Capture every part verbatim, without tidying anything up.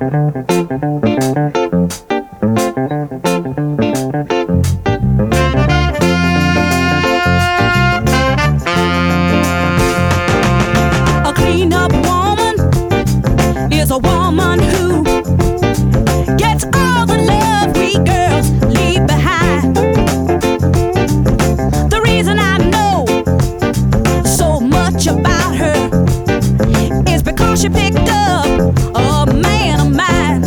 A clean-up woman is a woman who gets all the love we girls leave behind. The reason I know so much about her is because she picked up a man of mine.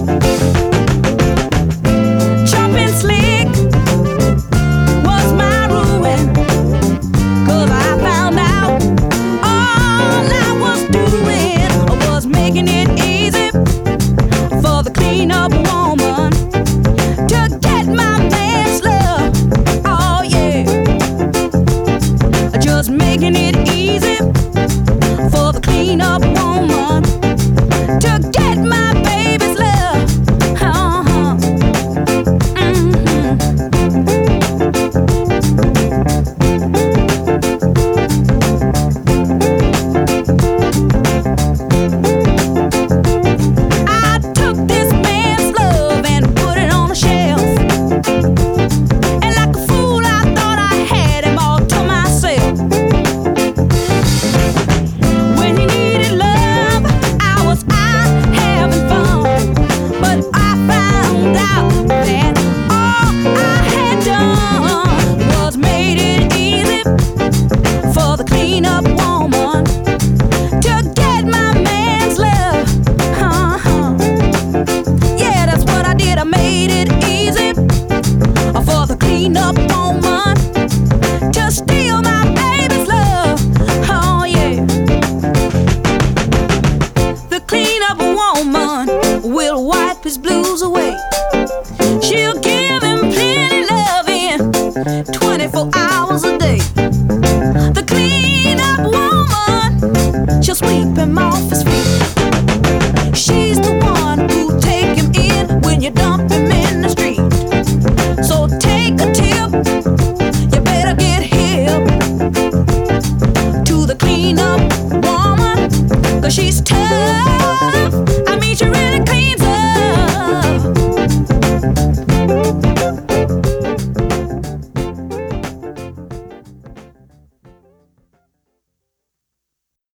Jumping slick was my ruin, 'cause I found out all I was doing was making it easy for the clean-up woman to get my man's love. Oh yeah, just making it easy for the clean-up woman to get my baby's love. Uh-huh. Mm-hmm. I took this man's love and put it on a shelf, and like a fool I thought I had him all to myself. When he needed love, I was out having fun, but I found out that all I had done was made it easy for the clean-up woman to get my man's love. Uh-huh. Yeah, that's what I did. I made it easy for the clean-up woman to steal my baby's love. Oh yeah. The clean-up woman will wipe his blues away. She'll give him plenty loving twenty-four hours a day.